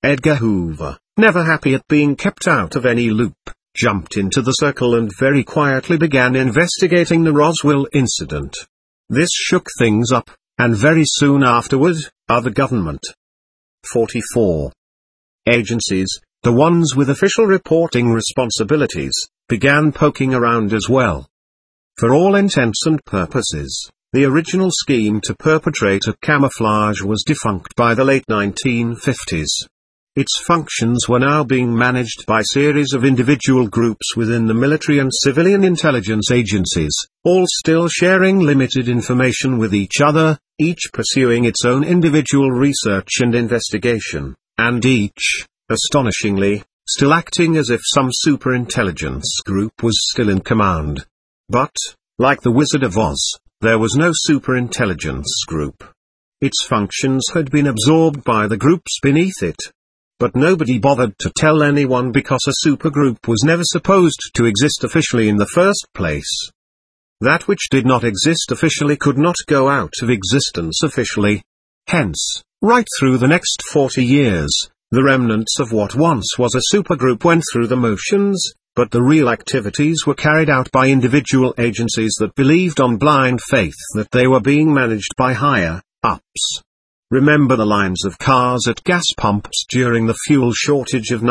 Edgar Hoover, never happy at being kept out of any loop, jumped into the circle and very quietly began investigating the Roswell incident. This shook things up, and very soon afterward, other government 44 agencies, the ones with official reporting responsibilities, began poking around as well. For all intents and purposes, the original scheme to perpetrate a camouflage was defunct by the late 1950s. Its functions were now being managed by series of individual groups within the military and civilian intelligence agencies, all still sharing limited information with each other, each pursuing its own individual research and investigation, and each, astonishingly, still acting as if some superintelligence group was still in command. But, like the Wizard of Oz, there was no superintelligence group. Its functions had been absorbed by the groups beneath it. But nobody bothered to tell anyone because a supergroup was never supposed to exist officially in the first place. That which did not exist officially could not go out of existence officially. Hence, right through the next 40 years, the remnants of what once was a supergroup went through the motions, but the real activities were carried out by individual agencies that believed on blind faith that they were being managed by higher-ups. Remember the lines of cars at gas pumps during the fuel shortage of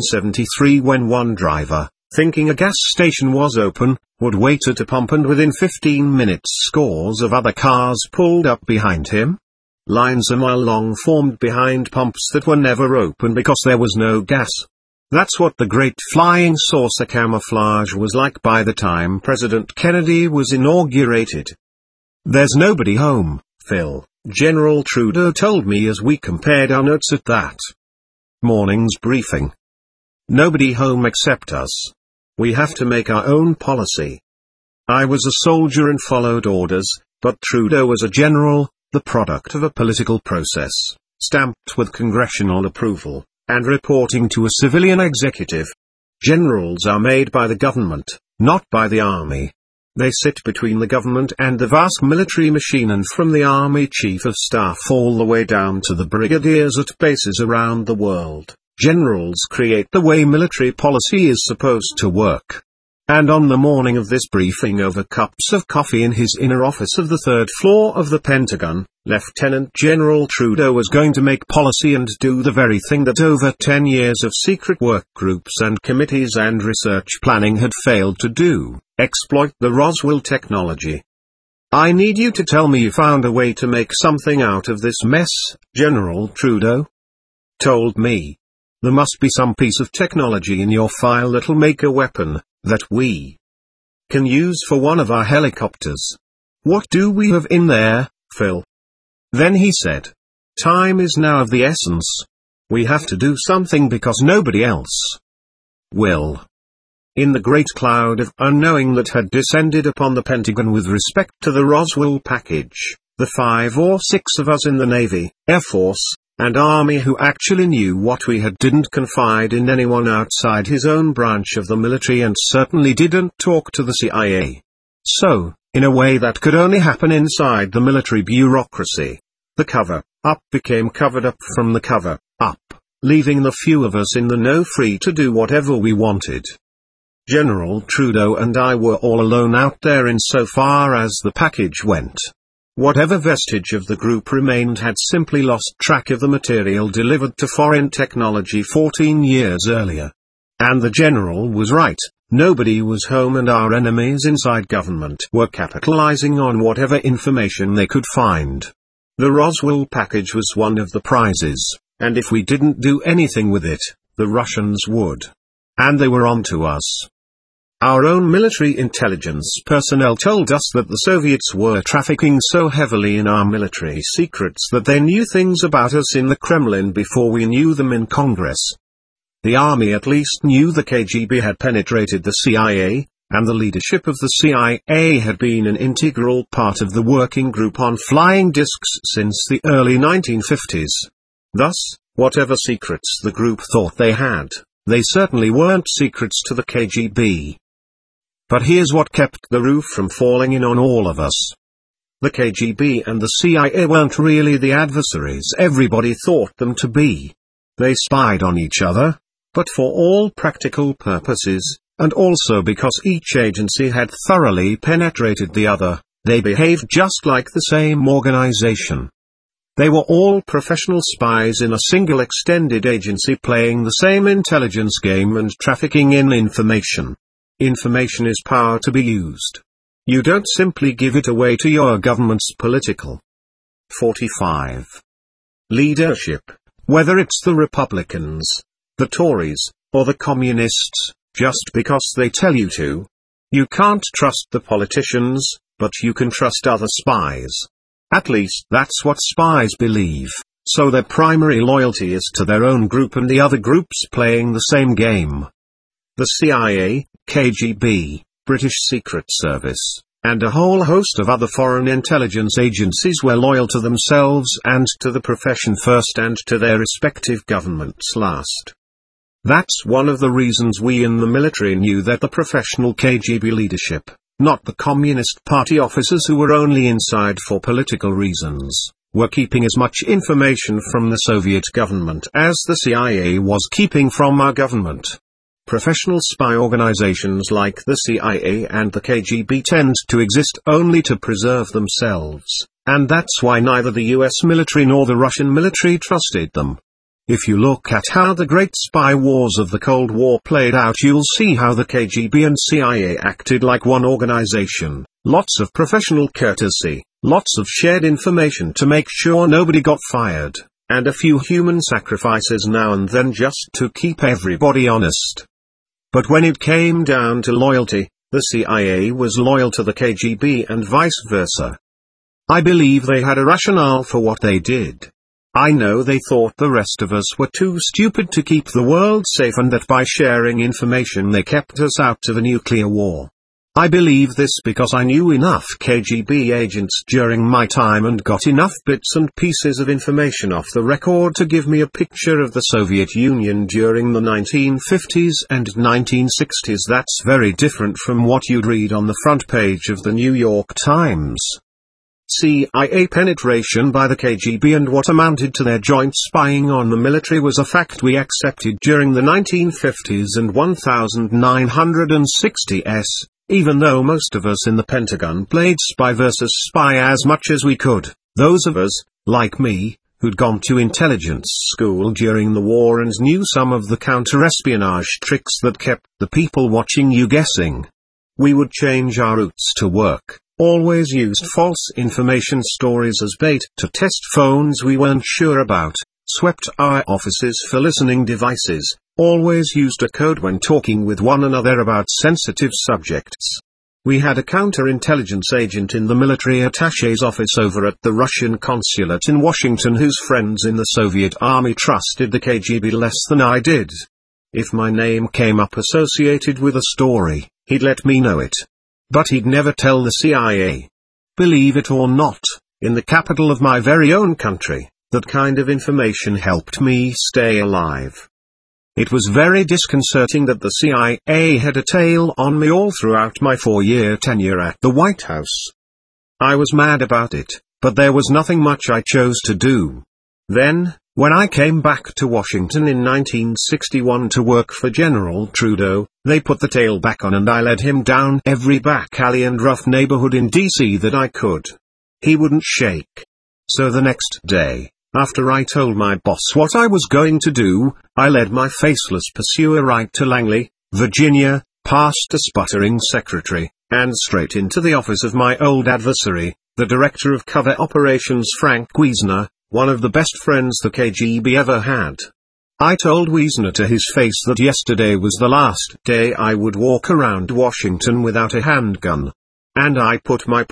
1973 when one driver, thinking a gas station was open, would wait at a pump and within 15 minutes scores of other cars pulled up behind him? Lines a mile long formed behind pumps that were never open because there was no gas. That's what the great flying saucer camouflage was like by the time President Kennedy was inaugurated. "There's nobody home, Phil," General Trudeau told me as we compared our notes at that morning's briefing. "Nobody home except us. We have to make our own policy." I was a soldier and followed orders, but Trudeau was a general, the product of a political process, stamped with congressional approval, and reporting to a civilian executive. Generals are made by the government, not by the army. They sit between the government and the vast military machine, and from the Army Chief of Staff all the way down to the brigadiers at bases around the world, generals create the way military policy is supposed to work. And on the morning of this briefing over cups of coffee in his inner office of the third floor of the Pentagon, Lieutenant General Trudeau was going to make policy and do the very thing that over 10 years of secret work groups and committees and research planning had failed to do: exploit the Roswell technology. "I need you to tell me you found a way to make something out of this mess," General Trudeau told me. "There must be some piece of technology in your file that'll make a weapon that we can use for one of our helicopters. What do we have in there, Phil?" Then he said, "Time is now of the essence. We have to do something because nobody else will." In the great cloud of unknowing that had descended upon the Pentagon with respect to the Roswell package, the 5 or 6 of us in the Navy, Air Force, and Army who actually knew what we had didn't confide in anyone outside his own branch of the military and certainly didn't talk to the CIA. So, in a way that could only happen inside the military bureaucracy, the cover-up became covered up from the cover-up, leaving the few of us in the know free to do whatever we wanted. General Trudeau and I were all alone out there insofar as the package went. Whatever vestige of the group remained had simply lost track of the material delivered to foreign technology 14 years earlier. And the general was right, nobody was home and our enemies inside government were capitalizing on whatever information they could find. The Roswell package was one of the prizes, and if we didn't do anything with it, the Russians would. And they were on to us. Our own military intelligence personnel told us that the Soviets were trafficking so heavily in our military secrets that they knew things about us in the Kremlin before we knew them in Congress. The Army at least knew the KGB had penetrated the CIA, and the leadership of the CIA had been an integral part of the working group on flying discs since the early 1950s. Thus, whatever secrets the group thought they had, they certainly weren't secrets to the KGB. But here's what kept the roof from falling in on all of us. The KGB and the CIA weren't really the adversaries everybody thought them to be. They spied on each other, but for all practical purposes, and also because each agency had thoroughly penetrated the other, they behaved just like the same organization. They were all professional spies in a single extended agency playing the same intelligence game and trafficking in information. Information is power to be used. You don't simply give it away to your government's political. 45. Leadership. Whether it's the Republicans, the Tories, or the Communists, just because they tell you to. You can't trust the politicians, but you can trust other spies. At least that's what spies believe, so their primary loyalty is to their own group and the other groups playing the same game. The CIA, KGB, British Secret Service, and a whole host of other foreign intelligence agencies were loyal to themselves and to the profession first and to their respective governments last. That's one of the reasons we in the military knew that the professional KGB leadership, not the Communist Party officers who were only inside for political reasons, were keeping as much information from the Soviet government as the CIA was keeping from our government. Professional spy organizations like the CIA and the KGB tend to exist only to preserve themselves, and that's why neither the US military nor the Russian military trusted them. If you look at how the great spy wars of the Cold War played out, you'll see how the KGB and CIA acted like one organization. Lots of professional courtesy, lots of shared information to make sure nobody got fired, and a few human sacrifices now and then just to keep everybody honest. But when it came down to loyalty, the CIA was loyal to the KGB and vice versa. I believe they had a rationale for what they did. I know they thought the rest of us were too stupid to keep the world safe and that by sharing information they kept us out of a nuclear war. I believe this because I knew enough KGB agents during my time and got enough bits and pieces of information off the record to give me a picture of the Soviet Union during the 1950s and 1960s that's very different from what you'd read on the front page of the New York Times. CIA penetration by the KGB and what amounted to their joint spying on the military was a fact we accepted during the 1950s and 1960s, even though most of us in the Pentagon played spy versus spy as much as we could. Those of us, like me, who'd gone to intelligence school during the war and knew some of the counter-espionage tricks that kept the people watching you guessing. We would change our routes to work. Always used false information stories as bait to test phones we weren't sure about, swept our offices for listening devices, always used a code when talking with one another about sensitive subjects. We had a counterintelligence agent in the military attaché's office over at the Russian consulate in Washington whose friends in the Soviet army trusted the KGB less than I did. If my name came up associated with a story, he'd let me know it. But he'd never tell the CIA. Believe it or not, in the capital of my very own country, that kind of information helped me stay alive. It was very disconcerting that the CIA had a tail on me all throughout my 4-year tenure at the White House. I was mad about it, but there was nothing much I chose to do. Then, when I came back to Washington in 1961 to work for General Trudeau, they put the tail back on and I led him down every back alley and rough neighborhood in D.C. that I could. He wouldn't shake. So the next day, after I told my boss what I was going to do, I led my faceless pursuer right to Langley, Virginia, past a sputtering secretary, and straight into the office of my old adversary, the director of covert operations Frank Wiesner, one of the best friends the KGB ever had. I told Wiesner to his face that yesterday was the last day I would walk around Washington without a handgun. And I put my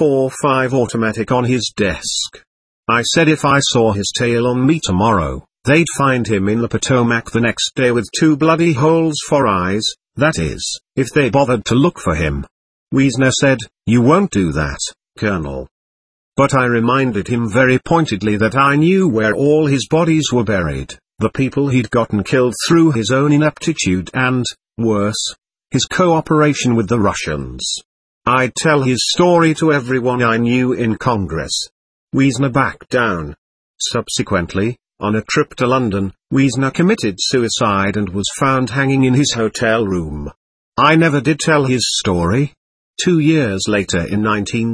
.45 automatic on his desk. I said if I saw his tail on me tomorrow, they'd find him in the Potomac the next day with 2 bloody holes for eyes, that is, if they bothered to look for him. Wiesner said, "You won't do that, Colonel." But I reminded him very pointedly that I knew where all his bodies were buried, the people he'd gotten killed through his own ineptitude and, worse, his cooperation with the Russians. I'd tell his story to everyone I knew in Congress. Wiesner backed down. Subsequently, On a trip to London, Wiesner committed suicide and was found hanging in his hotel room. I never did tell his story. 2 years later in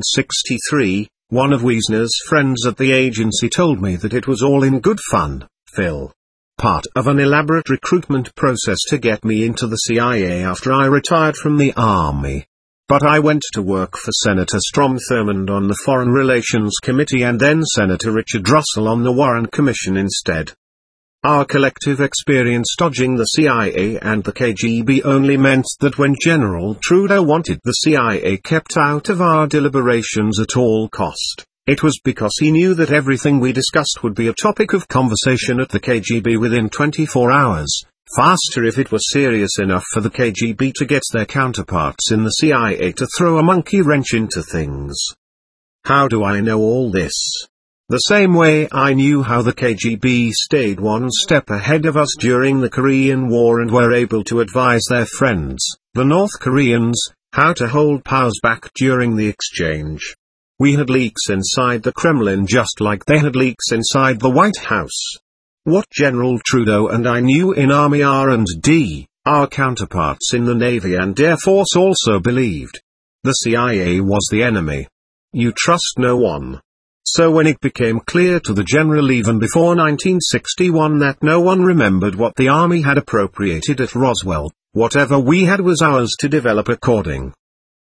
1963, one of Wiesner's friends at the agency told me that it was all in good fun, Phil. Part of an elaborate recruitment process to get me into the CIA after I retired from the Army. But I went to work for Senator Strom Thurmond on the Foreign Relations Committee and then Senator Richard Russell on the Warren Commission instead. Our collective experience dodging the CIA and the KGB only meant that when General Trudeau wanted the CIA kept out of our deliberations at all cost, it was because he knew that everything we discussed would be a topic of conversation at the KGB within 24 hours, faster if it was serious enough for the KGB to get their counterparts in the CIA to throw a monkey wrench into things. How do I know all this? The same way I knew how the KGB stayed one step ahead of us during the Korean War and were able to advise their friends, the North Koreans, how to hold powers back during the exchange. We had leaks inside the Kremlin just like they had leaks inside the White House. What General Trudeau and I knew in Army R&D, our counterparts in the Navy and Air Force also believed. The CIA was the enemy. You trust no one. So when it became clear to the general even before 1961 that no one remembered what the Army had appropriated at Roswell, whatever we had was ours to develop according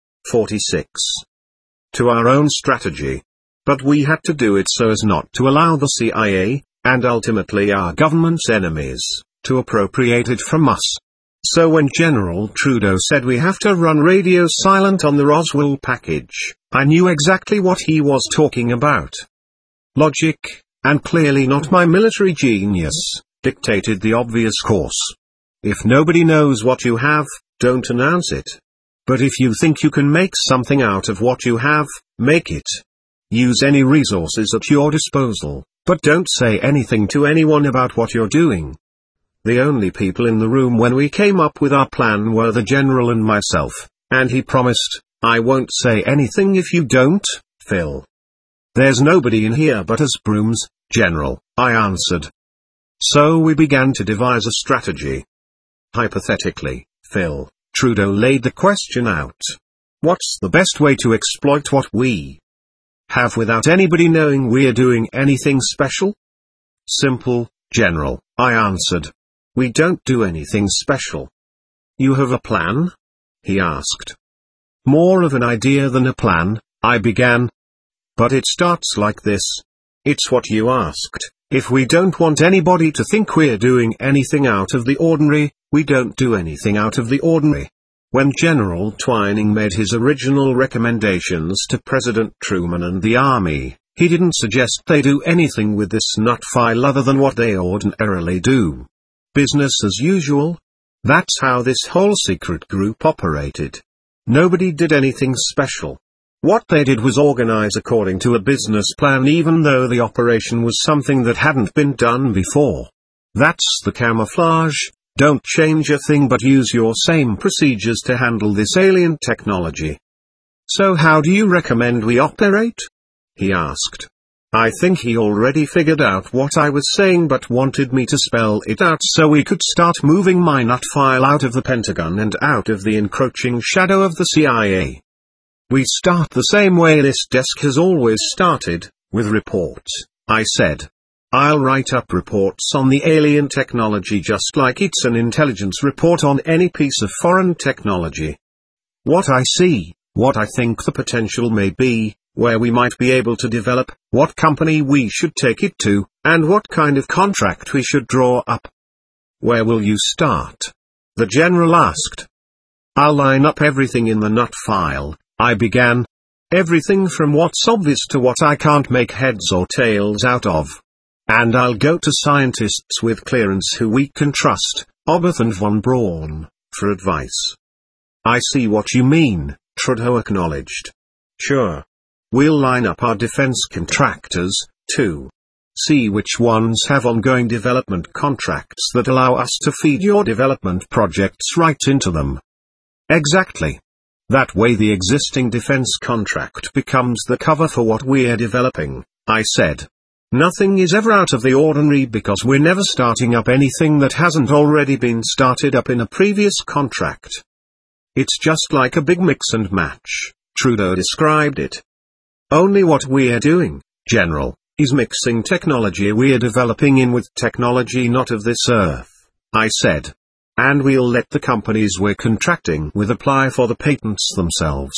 46 to our own strategy. But we had to do it so as not to allow the CIA, and ultimately our government's enemies, to appropriate it from us. So when General Trudeau said we have to run radio silent on the Roswell package, I knew exactly what he was talking about. Logic, and clearly not my military genius, dictated the obvious course. If nobody knows what you have, don't announce it. But if you think you can make something out of what you have, make it. Use any resources at your disposal, but don't say anything to anyone about what you're doing. The only people in the room when we came up with our plan were the general and myself, and he promised, I won't say anything if you don't, Phil. There's nobody in here but us brooms, General, I answered. So we began to devise a strategy. Hypothetically, Phil, Trudeau laid the question out. What's the best way to exploit what we have without anybody knowing we're doing anything special? Simple, General, I answered. We don't do anything special. You have a plan? He asked. More of an idea than a plan, I began. But it starts like this. It's what you asked. If we don't want anybody to think we're doing anything out of the ordinary, we don't do anything out of the ordinary. When General Twining made his original recommendations to President Truman and the Army, he didn't suggest they do anything with this nut file other than what they ordinarily do. Business as usual. That's how this whole secret group operated. Nobody did anything special. What they did was organize according to a business plan even though the operation was something that hadn't been done before. That's the camouflage. Don't change a thing but use your same procedures to handle this alien technology. So how do you recommend we operate? He asked. I think he already figured out what I was saying but wanted me to spell it out so we could start moving my nut file out of the Pentagon and out of the encroaching shadow of the CIA. We start the same way this desk has always started, with reports, I said. I'll write up reports on the alien technology just like it's an intelligence report on any piece of foreign technology. What I see, what I think the potential may be, where we might be able to develop, what company we should take it to, and what kind of contract we should draw up. Where will you start? The general asked. I'll line up everything in the nut file, I began. Everything from what's obvious to what I can't make heads or tails out of. And I'll go to scientists with clearance who we can trust, Oberth and von Braun, for advice. I see what you mean, Trudeau acknowledged. Sure. We'll line up our defense contractors, too. See which ones have ongoing development contracts that allow us to feed your development projects right into them. Exactly. That way the existing defense contract becomes the cover for what we're developing, I said. Nothing is ever out of the ordinary because we're never starting up anything that hasn't already been started up in a previous contract. It's just like a big mix and match, Trudeau described it. Only what we're doing, General, is mixing technology we're developing in with technology not of this earth, I said. And we'll let the companies we're contracting with apply for the patents themselves.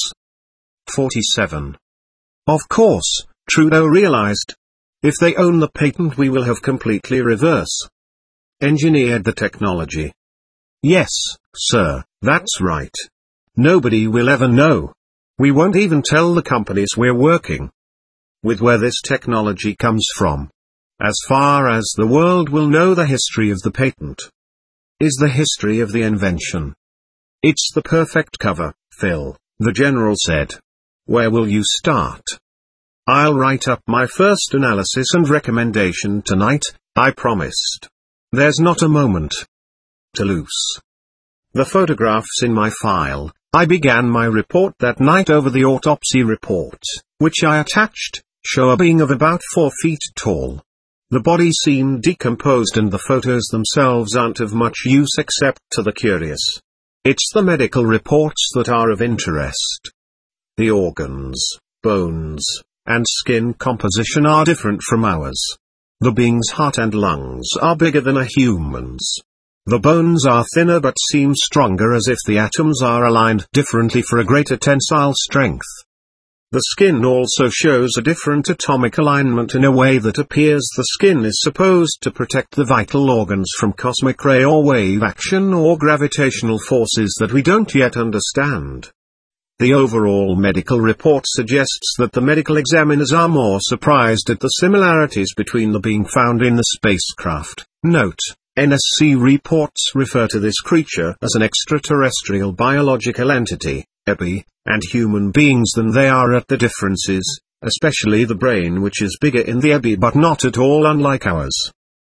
47. Of course, Trudeau realized. If they own the patent, we will have completely reverse engineered the technology. Yes, sir, that's right. Nobody will ever know. We won't even tell the companies we're working with where this technology comes from. As far as the world will know, the history of the patent is the history of the invention. It's the perfect cover, Phil, the general said. Where will you start? I'll write up my first analysis and recommendation tonight, I promised. There's not a moment to lose. The photographs in my file. I began my report that night over the autopsy report, which I attached, show a being of about 4 feet tall. The body seemed decomposed and the photos themselves aren't of much use except to the curious. It's the medical reports that are of interest. The organs, bones, and skin composition are different from ours. The being's heart and lungs are bigger than a human's. The bones are thinner but seem stronger, as if the atoms are aligned differently for a greater tensile strength. The skin also shows a different atomic alignment in a way that appears the skin is supposed to protect the vital organs from cosmic ray or wave action or gravitational forces that we don't yet understand. The overall medical report suggests that the medical examiners are more surprised at the similarities between the being found in the spacecraft. Note: NSC reports refer to this creature as an extraterrestrial biological entity, EBI, and human beings than they are at the differences, especially the brain, which is bigger in the EBI but not at all unlike ours.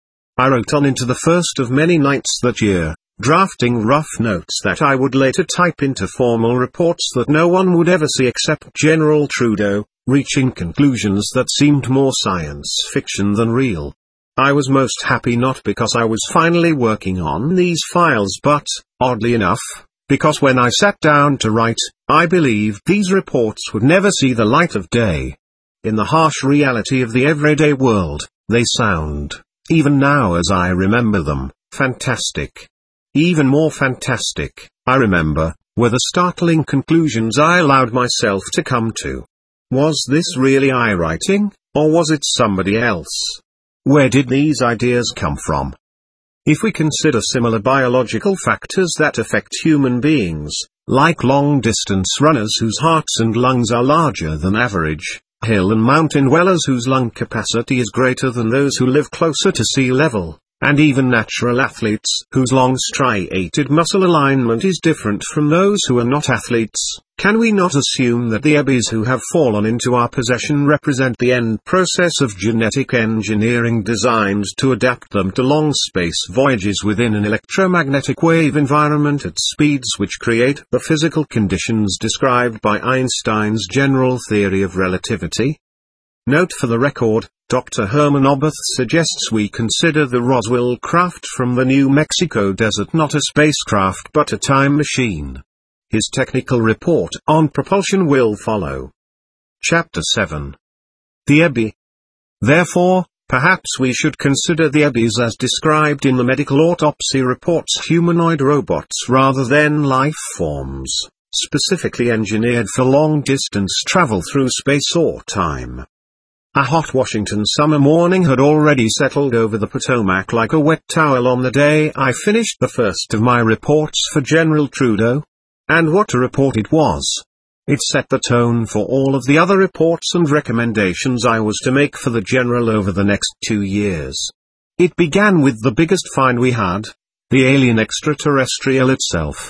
I wrote on into the first of many nights that year, drafting rough notes that I would later type into formal reports that no one would ever see except General Trudeau, reaching conclusions that seemed more science fiction than real. I was most happy not because I was finally working on these files but, oddly enough, because when I sat down to write, I believed these reports would never see the light of day. In the harsh reality of the everyday world, they sound, even now as I remember them, fantastic. Even more fantastic, I remember, were the startling conclusions I allowed myself to come to. Was this really I writing, or was it somebody else? Where did these ideas come from? If we consider similar biological factors that affect human beings, like long-distance runners whose hearts and lungs are larger than average, hill and mountain dwellers whose lung capacity is greater than those who live closer to sea level, and even natural athletes whose long striated muscle alignment is different from those who are not athletes, can we not assume that the EBIs who have fallen into our possession represent the end process of genetic engineering designed to adapt them to long space voyages within an electromagnetic wave environment at speeds which create the physical conditions described by Einstein's general theory of relativity? Note for the record, Dr. Herman Oberth suggests we consider the Roswell craft from the New Mexico desert not a spacecraft but a time machine. His technical report on propulsion will follow. Chapter 7. The EBI. Therefore, perhaps we should consider the EBIs as described in the medical autopsy reports humanoid robots rather than life forms, specifically engineered for long-distance travel through space or time. A hot Washington summer morning had already settled over the Potomac like a wet towel on the day I finished the first of my reports for General Trudeau. And what a report it was! It set the tone for all of the other reports and recommendations I was to make for the General over the next 2 years. It began with the biggest find we had, the alien extraterrestrial itself.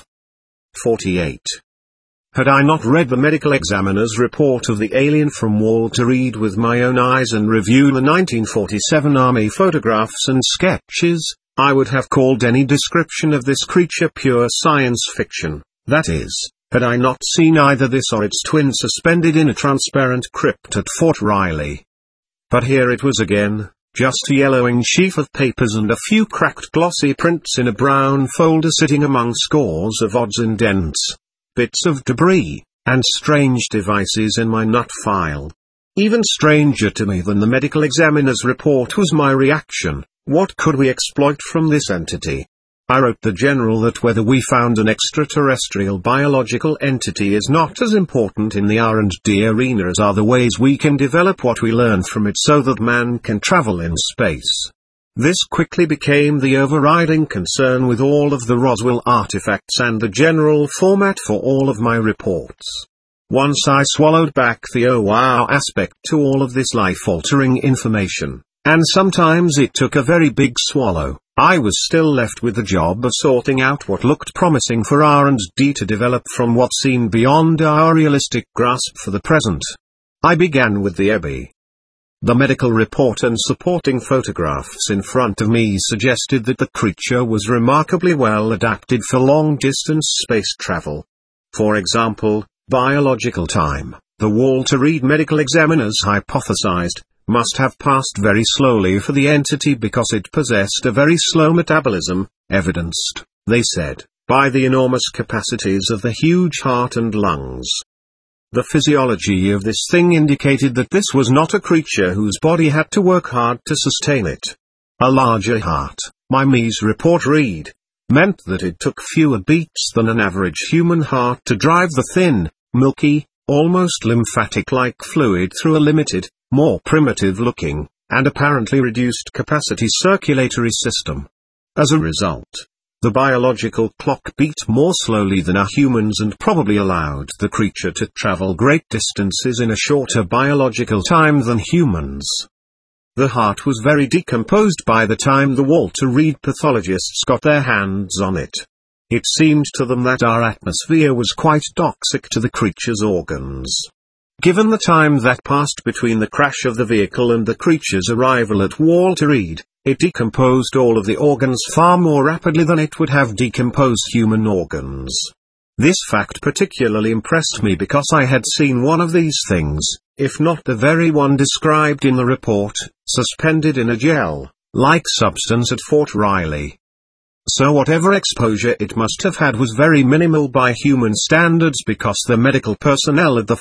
48. Had I not read the medical examiner's report of the alien from Walter Reed with my own eyes and reviewed the 1947 Army photographs and sketches, I would have called any description of this creature pure science fiction. That is, had I not seen either this or its twin suspended in a transparent crypt at Fort Riley. But here it was again, just a yellowing sheaf of papers and a few cracked glossy prints in a brown folder sitting among scores of odds and ends, bits of debris, and strange devices in my nut file. Even stranger to me than the medical examiner's report was my reaction: what could we exploit from this entity? I wrote the general that whether we found an extraterrestrial biological entity is not as important in the R&D arena as are the ways we can develop what we learn from it so that man can travel in space. This quickly became the overriding concern with all of the Roswell artifacts and the general format for all of my reports. Once I swallowed back the oh wow aspect to all of this life-altering information, and sometimes it took a very big swallow, I was still left with the job of sorting out what looked promising for R&D to develop from what seemed beyond our realistic grasp for the present. I began with the EBI. The medical report and supporting photographs in front of me suggested that the creature was remarkably well adapted for long-distance space travel. For example, biological time, the Walter Reed medical examiners hypothesized, must have passed very slowly for the entity because it possessed a very slow metabolism, evidenced, they said, by the enormous capacities of the huge heart and lungs. The physiology of this thing indicated that this was not a creature whose body had to work hard to sustain it. A larger heart, my MES report read, meant that it took fewer beats than an average human heart to drive the thin, milky, almost lymphatic-like fluid through a limited, more primitive-looking, and apparently reduced capacity circulatory system. As a result, the biological clock beat more slowly than our humans and probably allowed the creature to travel great distances in a shorter biological time than humans. The heart was very decomposed by the time the Walter Reed pathologists got their hands on it. It seemed to them that our atmosphere was quite toxic to the creature's organs. Given the time that passed between the crash of the vehicle and the creature's arrival at Walter Reed, it decomposed all of the organs far more rapidly than it would have decomposed human organs. This fact particularly impressed me because I had seen one of these things, if not the very one described in the report, suspended in a gel-like substance at Fort Riley. So whatever exposure it must have had was very minimal by human standards because the medical personnel at the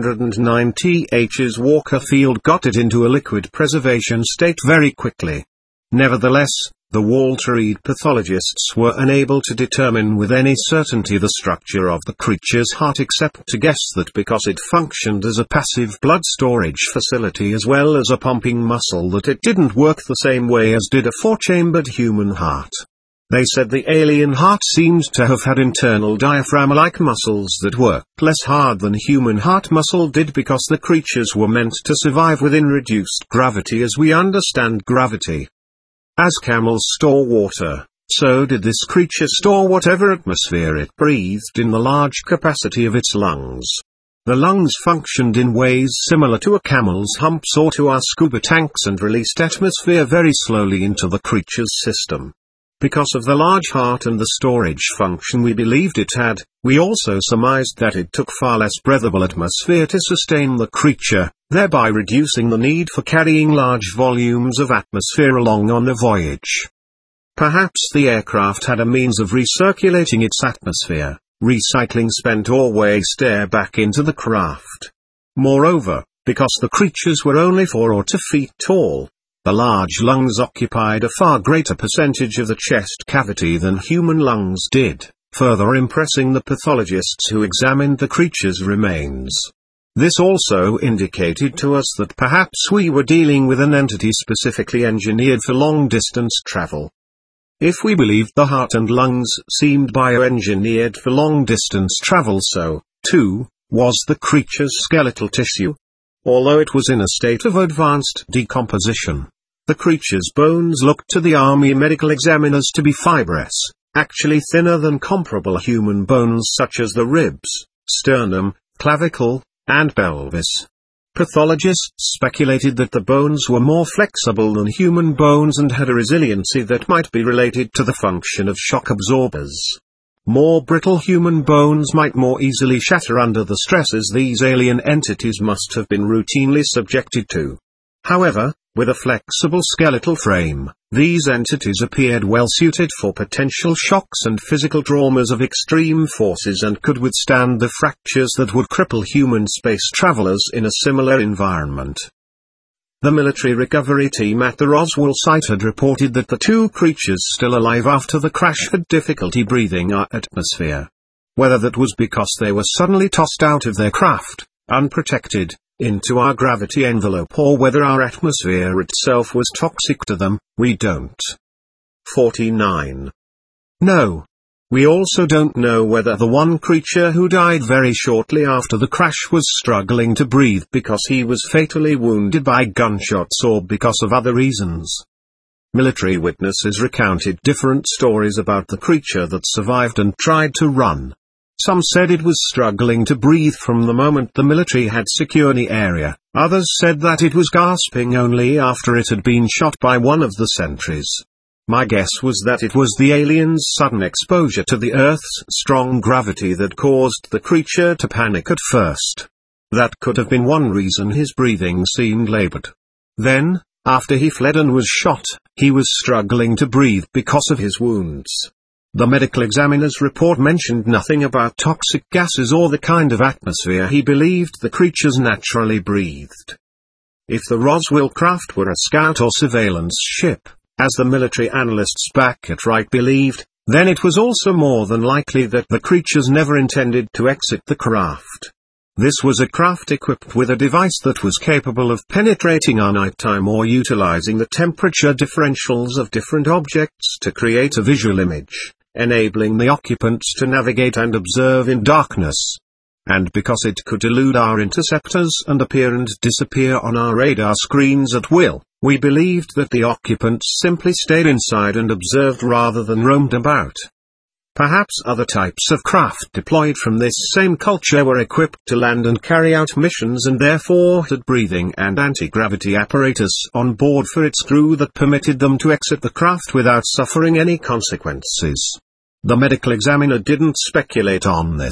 509th's Walker Field got it into a liquid preservation state very quickly. Nevertheless, the Walter Reed pathologists were unable to determine with any certainty the structure of the creature's heart except to guess that because it functioned as a passive blood storage facility as well as a pumping muscle that it didn't work the same way as did a four-chambered human heart. They said the alien heart seemed to have had internal diaphragm-like muscles that worked less hard than human heart muscle did because the creatures were meant to survive within reduced gravity as we understand gravity. As camels store water, so did this creature store whatever atmosphere it breathed in the large capacity of its lungs. The lungs functioned in ways similar to a camel's humps or to our scuba tanks and released atmosphere very slowly into the creature's system. Because of the large heart and the storage function we believed it had, we also surmised that it took far less breathable atmosphere to sustain the creature, thereby reducing the need for carrying large volumes of atmosphere along on the voyage. Perhaps the aircraft had a means of recirculating its atmosphere, recycling spent or waste air back into the craft. Moreover, because the creatures were only 4 or 2 feet tall, the large lungs occupied a far greater percentage of the chest cavity than human lungs did, further impressing the pathologists who examined the creature's remains. This also indicated to us that perhaps we were dealing with an entity specifically engineered for long-distance travel. If we believed the heart and lungs seemed bioengineered for long-distance travel, so, too, was the creature's skeletal tissue. Although it was in a state of advanced decomposition, the creature's bones looked to the Army medical examiners to be fibrous, actually thinner than comparable human bones such as the ribs, sternum, clavicle, and pelvis. Pathologists speculated that the bones were more flexible than human bones and had a resiliency that might be related to the function of shock absorbers. More brittle human bones might more easily shatter under the stresses these alien entities must have been routinely subjected to. However, with a flexible skeletal frame, these entities appeared well suited for potential shocks and physical traumas of extreme forces and could withstand the fractures that would cripple human space travelers in a similar environment. The military recovery team at the Roswell site had reported that the two creatures still alive after the crash had difficulty breathing our atmosphere. Whether that was because they were suddenly tossed out of their craft, unprotected, into our gravity envelope, or whether our atmosphere itself was toxic to them, we don't. 49. No. We also don't know whether the one creature who died very shortly after the crash was struggling to breathe because he was fatally wounded by gunshots or because of other reasons. Military witnesses recounted different stories about the creature that survived and tried to run. Some said it was struggling to breathe from the moment the military had secured the area. Others said that it was gasping only after it had been shot by one of the sentries. My guess was that it was the alien's sudden exposure to the Earth's strong gravity that caused the creature to panic at first. That could have been one reason his breathing seemed labored. Then, after he fled and was shot, he was struggling to breathe because of his wounds. The medical examiner's report mentioned nothing about toxic gases or the kind of atmosphere he believed the creatures naturally breathed. If the Roswell craft were a scout or surveillance ship, as the military analysts back at Wright believed, then it was also more than likely that the creatures never intended to exit the craft. This was a craft equipped with a device that was capable of penetrating our nighttime or utilizing the temperature differentials of different objects to create a visual image, enabling the occupants to navigate and observe in darkness. And because it could elude our interceptors and appear and disappear on our radar screens at will, we believed that the occupants simply stayed inside and observed rather than roamed about. Perhaps other types of craft deployed from this same culture were equipped to land and carry out missions and therefore had breathing and anti-gravity apparatus on board for its crew that permitted them to exit the craft without suffering any consequences. The medical examiner didn't speculate on this.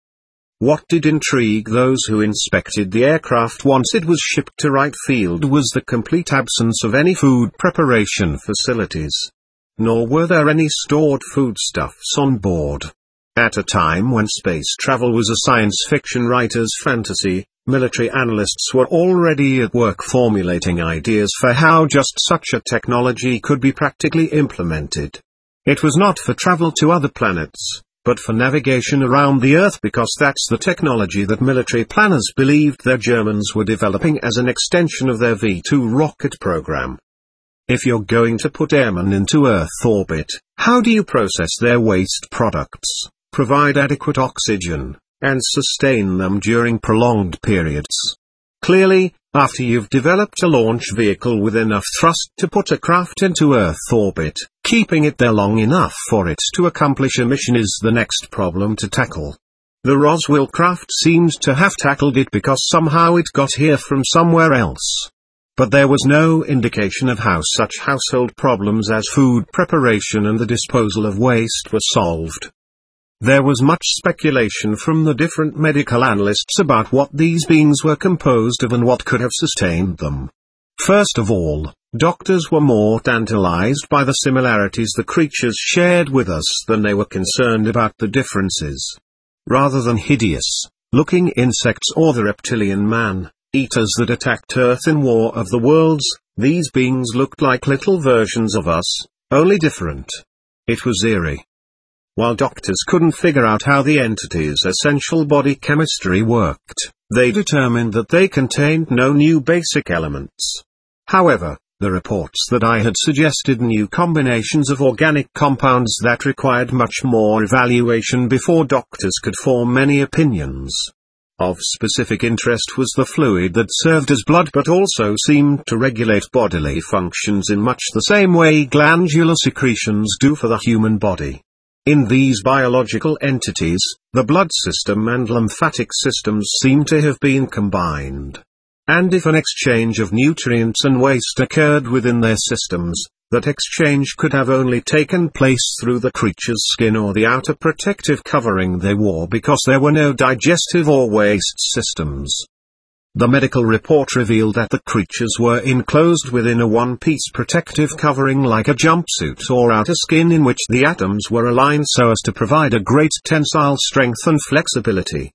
What did intrigue those who inspected the aircraft once it was shipped to Wright Field was the complete absence of any food preparation facilities. Nor were there any stored foodstuffs on board. At a time when space travel was a science fiction writer's fantasy, military analysts were already at work formulating ideas for how just such a technology could be practically implemented. It was not for travel to other planets, but for navigation around the Earth, because that's the technology that military planners believed their Germans were developing as an extension of their V2 rocket program. If you're going to put airmen into Earth orbit, how do you process their waste products, provide adequate oxygen, and sustain them during prolonged periods? Clearly, after you've developed a launch vehicle with enough thrust to put a craft into Earth orbit, keeping it there long enough for it to accomplish a mission is the next problem to tackle. The Roswell craft seemed to have tackled it because somehow it got here from somewhere else. But there was no indication of how such household problems as food preparation and the disposal of waste were solved. There was much speculation from the different medical analysts about what these beings were composed of and what could have sustained them. First of all, doctors were more tantalized by the similarities the creatures shared with us than they were concerned about the differences. Rather than hideous-looking insects or the reptilian man-eaters that attacked Earth in War of the Worlds, these beings looked like little versions of us, only different. It was eerie. While doctors couldn't figure out how the entity's essential body chemistry worked, they determined that they contained no new basic elements. However, the reports that I had suggested new combinations of organic compounds that required much more evaluation before doctors could form any opinions. Of specific interest was the fluid that served as blood but also seemed to regulate bodily functions in much the same way glandular secretions do for the human body. In these biological entities, the blood system and lymphatic systems seem to have been combined. And if an exchange of nutrients and waste occurred within their systems, that exchange could have only taken place through the creature's skin or the outer protective covering they wore, because there were no digestive or waste systems. The medical report revealed that the creatures were enclosed within a one-piece protective covering like a jumpsuit or outer skin in which the atoms were aligned so as to provide a great tensile strength and flexibility.